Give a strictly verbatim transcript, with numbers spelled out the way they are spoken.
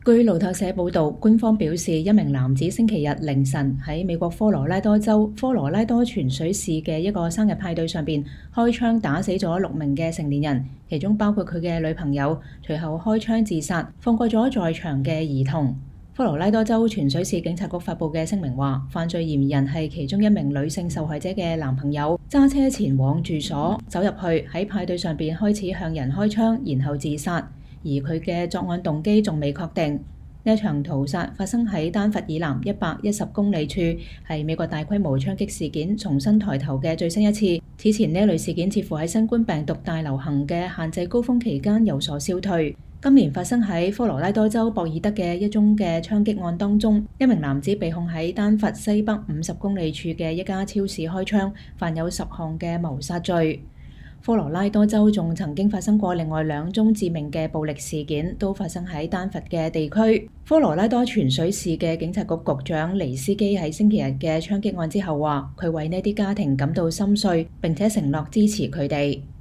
據路透社報導，官方表示一名男子星期日凌晨喺美國科羅拉多州科羅拉多泉水市嘅一個生日派對上邊開槍打死咗六名嘅成年人，其中包括佢嘅女朋友，隨後開槍自殺，放過咗在場嘅兒童。科羅拉多州泉水市警察局發布嘅聲明話，犯罪嫌疑人係其中一名女性受害者嘅男朋友，揸車前往住所，走入去喺派對上邊開始向人開槍，然後自殺。而佢嘅作案動機仲未確定。呢一場屠殺發生喺丹佛以南一百一十公里處，係美國大規模槍擊事件重新抬頭嘅最新一次。此前呢類事件似乎喺新冠病毒大流行嘅限制高峰期間有所消退。今年發生喺科羅拉多州博爾德嘅一宗嘅槍擊案當中，一名男子被控喺丹佛西北五十公里處嘅一家超市開槍，犯有十項嘅謀殺罪。科羅拉多州仲曾經發生過另外兩宗致命嘅暴力事件，都發生喺丹佛嘅地區。科羅拉多泉水市嘅警察局局長尼斯基喺星期日嘅槍擊案之後話，佢為呢啲家庭感到心碎，並且承諾支持佢哋。